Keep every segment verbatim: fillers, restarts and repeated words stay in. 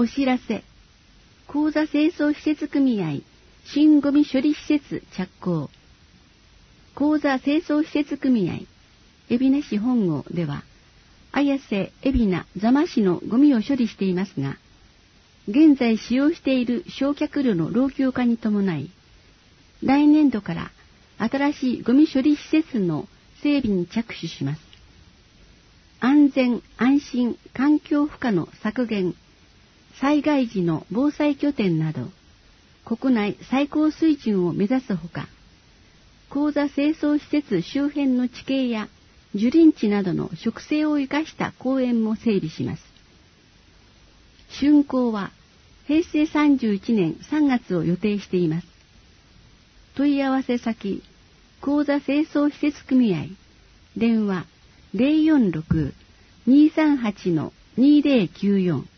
お知らせ。講座清掃施設組合新ゴミ処理施設着工。講座清掃施設組合海老名市本郷では、綾瀬海老名座間市のゴミを処理していますが、現在使用している焼却炉の老朽化に伴い、来年度から新しいゴミ処理施設の整備に着手します。安全・安心・環境負荷の削減、災害時の防災拠点など、国内最高水準を目指すほか、講座清掃施設周辺の地形や樹林地などの植生を生かした公園も整備します。竣工はへいせいさんじゅういちねんさんがつを予定しています。問い合わせ先、講座清掃施設組合、電話 ゼロよんろく にーさんはち にーぜろきゅうよん。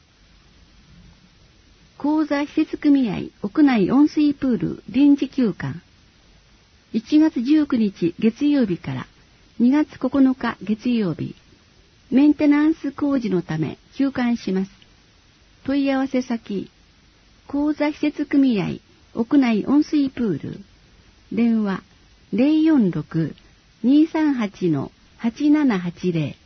講座施設組合屋内温水プール臨時休館。いちがつじゅうくにち月曜日からにがつここのか月曜日、メンテナンス工事のため休館します。問い合わせ先、講座施設組合屋内温水プール、電話 ゼロよんろく にーさんはち はちななはちぜ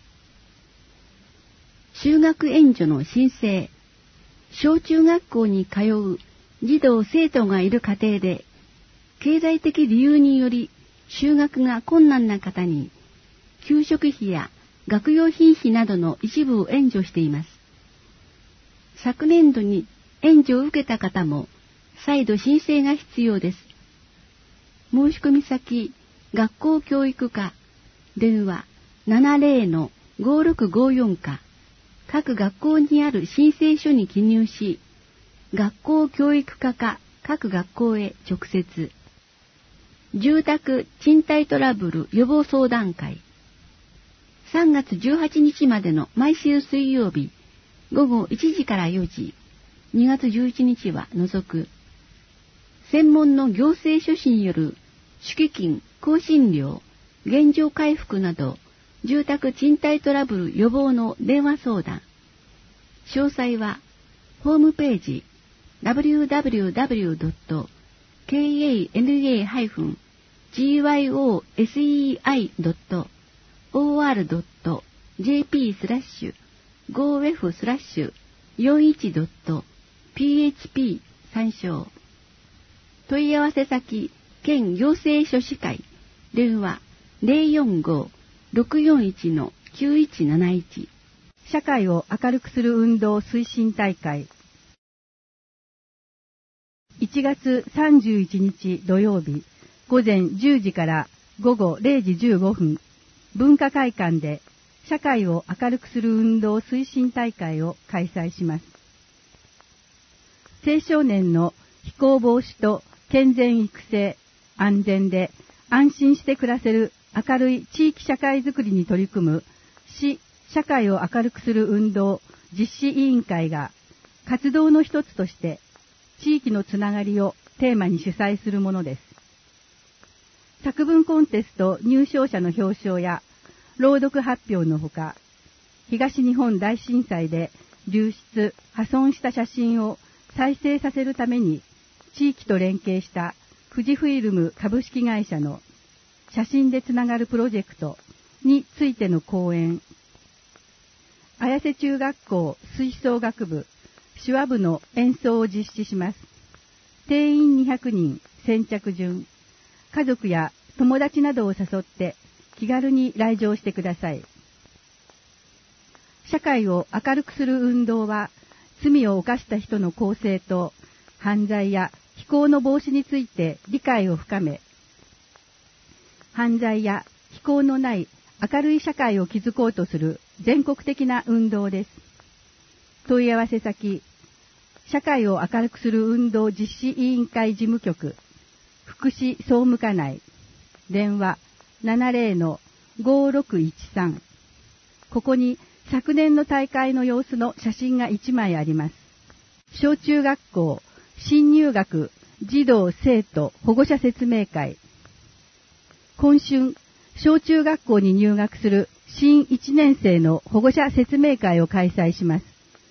ろ。就学援助の申請。小中学校に通う児童生徒がいる家庭で、経済的理由により就学が困難な方に、給食費や学用品費などの一部を援助しています。昨年度に援助を受けた方も再度申請が必要です。申し込み先、学校教育課、電話 ななぜろ のごろくごよん か、各学校にある申請書に記入し、学校教育課か各学校へ直接。住宅賃貸トラブル予防相談会。さんがつじゅうはちにちまでの毎週水曜日、ごごいちじからよじ、にがつじゅういちにちは除く。専門の行政書士による敷金、更新料、現状回復など、住宅賃貸トラブル予防の電話相談。詳細は、ホームページ、ダブリューダブリューダブリュードットケーエーエヌエーハイフンジーワイオーエスイーアイドットオーアールドットジェーピースラッシュゴーエフスラッシュよんじゅういちドットピーエイチピー 参照。問い合わせ先、県行政書士会、電話 ゼロよんご ろくよんいち きゅういちなないち。 社会を明るくする運動推進大会。いちがつさんじゅういちにち土曜日、午前じゅうじから午後れいじじゅうごふん、文化会館で社会を明るくする運動推進大会を開催します。青少年の非行防止と健全育成、安全で安心して暮らせる明るい地域社会づくりに取り組む市社会を明るくする運動実施委員会が活動の一つとして地域のつながりをテーマに主催するものです。作文コンテスト入賞者の表彰や朗読発表のほか、東日本大震災で流出・破損した写真を再生させるために地域と連携した富士フィルム株式会社の写真でつながるプロジェクトについての講演、綾瀬中学校吹奏楽部手話部の演奏を実施します。定員にひゃくにん、先着順。家族や友達などを誘って気軽に来場してください。社会を明るくする運動は、罪を犯した人の更生と犯罪や非行の防止について理解を深め、犯罪や非行のない明るい社会を築こうとする全国的な運動です。問い合わせ先、社会を明るくする運動実施委員会事務局、福祉総務課内、電話 ななぜろ のごろくいちさん。ここに昨年の大会の様子の写真がいちまいあります。小中学校新入学児童生徒保護者説明会。今春、小中学校に入学する新いちねん生の保護者説明会を開催します。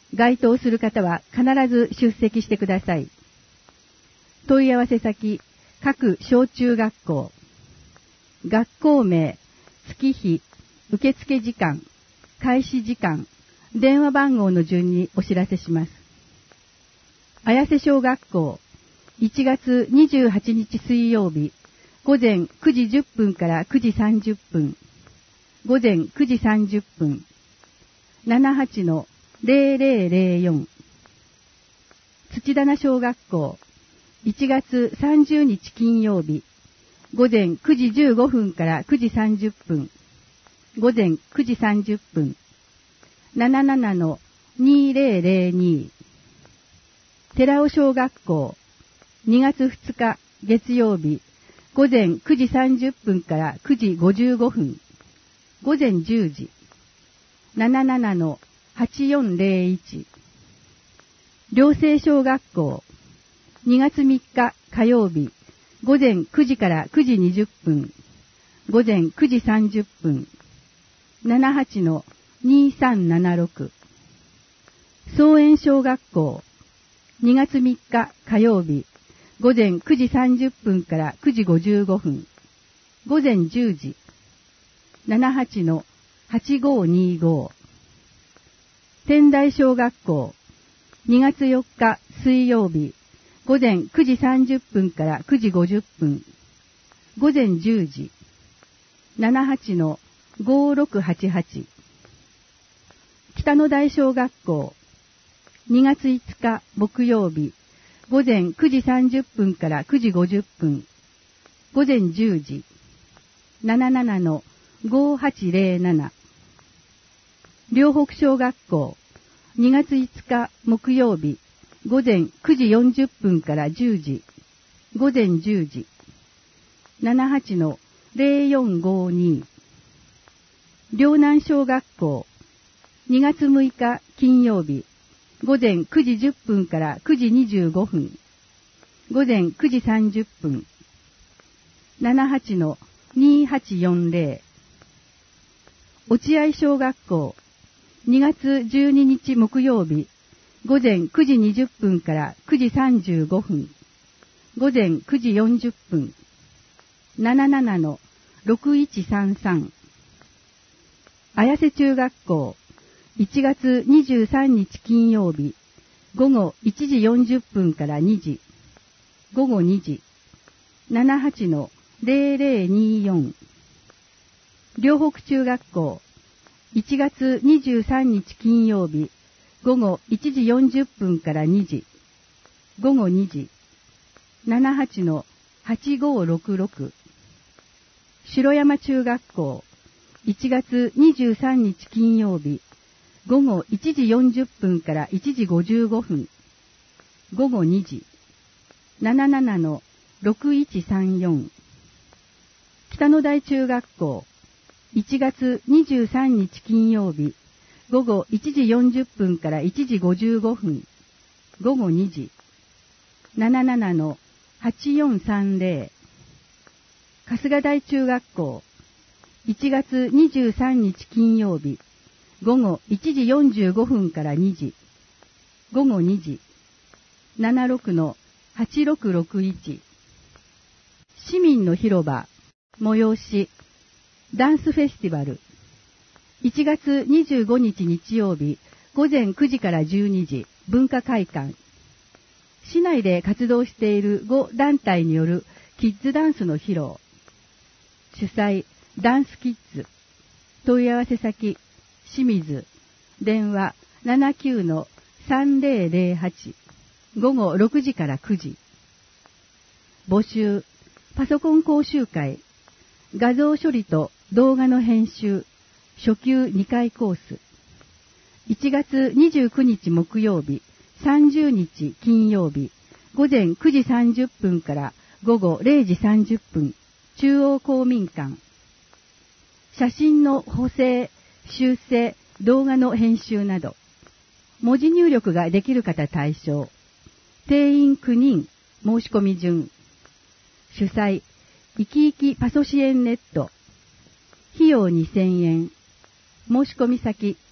該当する方は必ず出席してください。問い合わせ先、各小中学校。学校名、月日、受付時間、開始時間、電話番号の順にお知らせします。綾瀬小学校、いちがつにじゅうはちにち水曜日、午前くじじゅっぷんからくじさんじゅっぷん、午前くじさんじゅっぷん、ななはちのゼロゼロゼロよん。土棚小学校、いちがつさんじゅうにち金曜日、午前くじじゅうごふんからくじさんじゅっぷん、午前くじさんじゅっぷん、ななななのにゼロゼロに。寺尾小学校、にがつふつか月曜日、午前くじさんじゅっぷんからくじごじゅうごふん、午前じゅうじ、ななななのはちよんゼロいち。寮生小学校、にがつみっか火曜日、午前くじからくじにじゅっぷん、午前くじさんじゅっぷん、ななはちのにさんななろく。草園小学校、にがつみっか火曜日、午前くじさんじゅっぷんからくじごじゅうごふん、午前じゅうじ、ななはちのはちごにご。仙台小学校、にがつよっか水曜日、午前くじさんじゅっぷんからくじごじゅっぷん、午前じゅうじ、ななはちのごろくはちはち。北野台小学校、にがついつか木曜日、午前くじさんじゅっぷんからくじごじゅっぷん、午前じゅうじ、ななななのごはちゼロなな。両北小学校、にがついつか木曜日、午前くじよんじゅっぷんからじゅうじ、午前じゅうじ、ななはちのゼロよんごに。両南小学校、にがつむいか金曜日、午前くじじゅっぷんからくじにじゅうごふん、午前くじさんじゅっぷん、ななはちのにはちよんゼロ。落合小学校、にがつじゅうににち木曜日、午前くじにじゅっぷんからくじさんじゅうごふん、午前くじよんじゅっぷん、ななななのろくいちさんさん。綾瀬中学校、いちがつにじゅうさんにち金曜日、午後いちじよんじゅっぷんからにじ、午後にじ、ななはちのゼロゼロによん。両北中学校、いちがつにじゅうさんにち金曜日、午後いちじよんじゅっぷんからにじ、午後にじ、ななはちのはちごろくろく。城山中学校、いちがつにじゅうさんにち金曜日、午後いちじよんじゅっぷんからいちじごじゅうごふん、午後にじ、ななななのろくいちさんよん。北野台中学校、いちがつにじゅうさんにち金曜日、午後いちじよんじゅっぷんからいちじごじゅうごふん、午後にじ、ななななのはちよんさんゼロ。春日台中学校、いちがつにじゅうさんにち金曜日、午後いちじよんじゅうごふんからにじ、午後にじ、ななろくのはちろくろくいち。市民の広場、催し、ダンスフェスティバル。いちがつにじゅうごにち日曜日、午前くじからじゅうにじ、文化会館。市内で活動しているご団体によるキッズダンスの披露。主催、ダンスキッズ。問い合わせ先、清水。電話、ななきゅうのさんゼロゼロはち。午後ろくじからくじ。募集、パソコン講習会。画像処理と動画の編集。初級にかいコース。いちがつにじゅうくにち木曜日、さんじゅうにち金曜日、午前くじさんじゅっぷんから午後れいじさんじゅっぷん、中央公民館。写真の補正、修正、動画の編集など、文字入力ができる方対象。定員きゅうにん、申し込み順。主催、いきいきパソ支援ネット。費用にせんえん。申し込み先、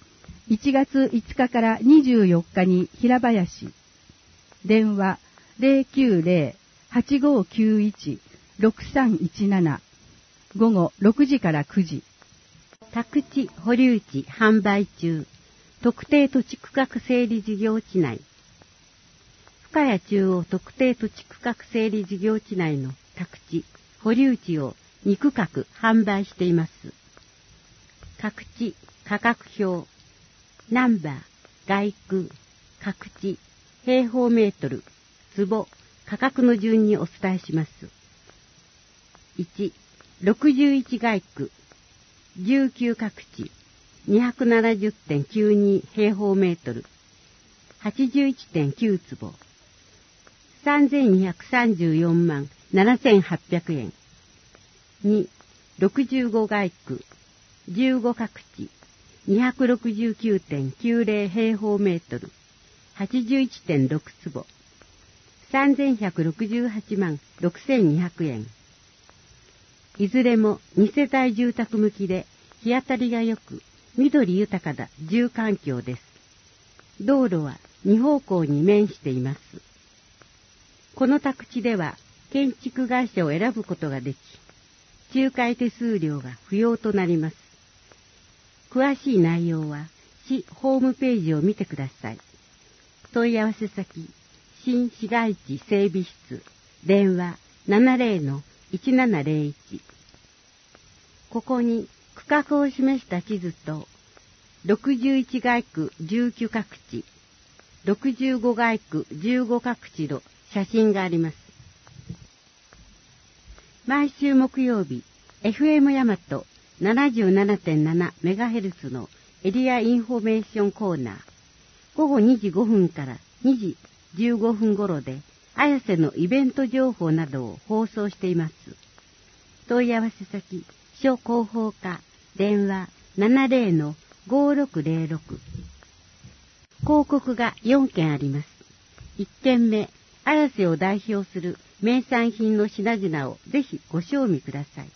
いちがついつかからにじゅうよっかに平林。電話 ゼロきゅうゼロ はちごきゅういち ろくさんいちなな。午後ろくじからくじ。 宅地保留地販売中。特定土地区画整理事業地内。深谷中央特定土地区画整理事業地内の宅地保留地をに区画販売しています。各地価格表、ナンバー、外区、各地、平方メートル、坪、価格の順にお伝えします。いち、ろくじゅういち外区、じゅうきゅう各地、にひゃくななじゅうてんきゅうに 平方メートル、はちじゅういちてんきゅう坪、さんぜんにひゃくさんじゅうよんまんななせんはっぴゃくえん。に、ろくじゅうご外区、じゅうご各地、にひゃくろくじゅうきゅうてんきゅうゼロ 平方メートル、はちじゅういちてんろく坪、さんぜんひゃくろくじゅうはちまんろくせんにひゃくえん。いずれもに世帯住宅向きで日当たりが良く、緑豊かな住環境です。道路はに方向に面しています。この宅地では建築会社を選ぶことができ、仲介手数料が不要となります。詳しい内容は市ホームページを見てください。問い合わせ先、新市街地整備室、電話 ななゼロのいちななゼロいち。ここに区画を示した地図と、ろくじゅういち外区じゅうきゅう各地、ろくじゅうご外区じゅうご各地の写真があります。毎週木曜日、エフエム ヤマト ななじゅうななてんななメガヘルツ のエリアインフォメーションコーナー、午後にじごふんからにじじゅうごふん頃で、綾瀬のイベント情報などを放送しています。問い合わせ先、諸広報課、電話 ななゼロのごろくゼロろく。広告がよんけんあります。いっけんめ、綾瀬を代表する名産品の品々をぜひご賞味ください。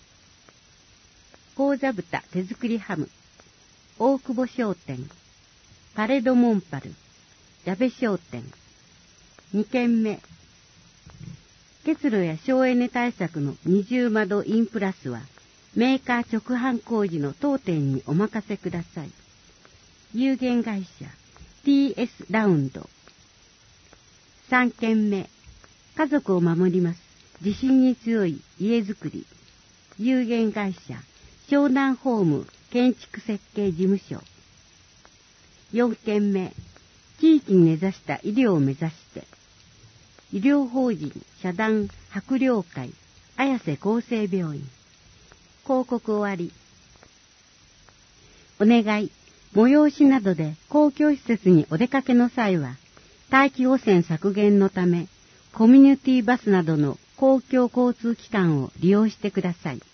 講座豚手作りハム、大久保商店、パレドモンパル、矢部商店。にけんめ、結露や省エネ対策の二重窓インプラスはメーカー直販工事の当店にお任せください。有限会社 ティーエス ラウンド。さんけんめ、家族を守ります地震に強い家づくり、有限会社湘南ホーム建築設計事務所。よんけんめ、地域に根ざした医療を目指して医療法人社団博陵会綾瀬厚生病院。広告終わり。お願い、催しなどで公共施設にお出かけの際は、大気汚染削減のため、コミュニティバスなどの公共交通機関を利用してください。